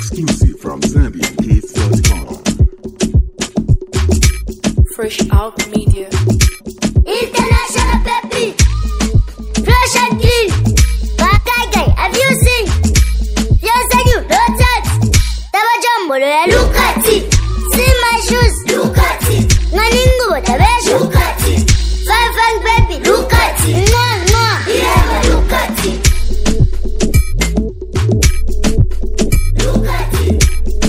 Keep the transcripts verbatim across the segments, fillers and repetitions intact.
Exclusive from Zambian Kids dot com. Fresh Out Media. International Peppy. Fresh and clean. Bakai guy, have you seen? Yes, I do. No touch. Taba jumbo, look at it. See my shoes. Look at it. Naningu, what a besh. Look at it. Five fang baby. Look at it. Mwah, mwah. Yeah, look at it. Look at it.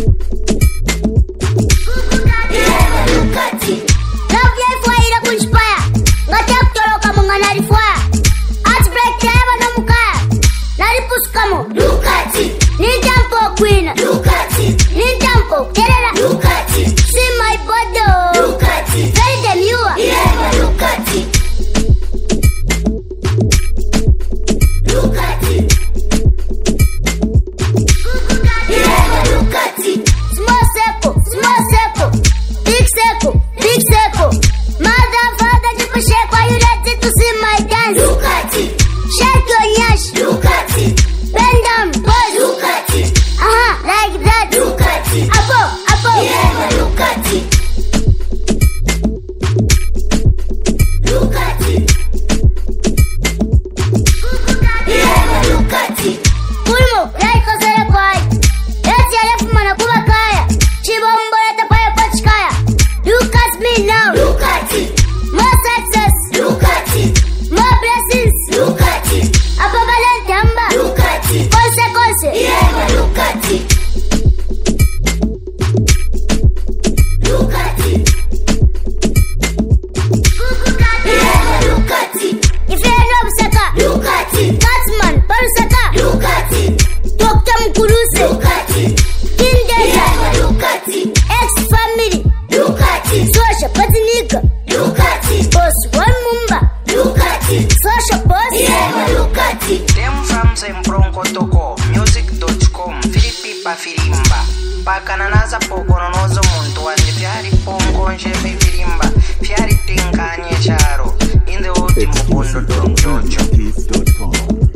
Yeah, look at it. Love life, why you don't inspire? Ngatak tolo kamu nganari fire. Arts break teba no mukaya. Nari puskamo. Look at it. Nintampo queen. Look at it. Nintampo kerala. Look at it. See my body. Look at it. Very damn you are. Yeah, look at it. Look at it. Yeah, look at it. Small circle, small circle. Big circle, big circle. Mother, father, just shake while you ready to see my dance. Look at it. Shake your nyash. Look at it. Bend down, boys. Look at it. Uh-huh, like that. Look at it. Abo, abo. Yeah, look at it. Look at it. Yeah, look at it. Pulmo, like a selekwai. Let's get it from Anakubakaya. Chibombo, let the fire pachkaya. Look at me now. Look at it. More success. Look at it. More blessings. Look at it. Ababalan Tamba. Look at it. Konse konse. Yeah, look at it. Look at it. Yeah, look at it. If you know Saka. Look at it. Catsman, Parusaka. Look at it. Doctor Mkuruse. Look at it. Kindesa. Yeah, look at it. Ex-family. Look at it. Social Patinika. Look at it. Boss One Mumba. Look at it. Social boss. Yeah, look at it. Them from Sembronco Toko, music dot com, Filipipa Filimba. Pakananaza pokononozo muntu wanje fyari pongo njefe filimba. Fyari tinkanye charo. In the world, Mubondo Don Jojo. Zambian Kids dot com.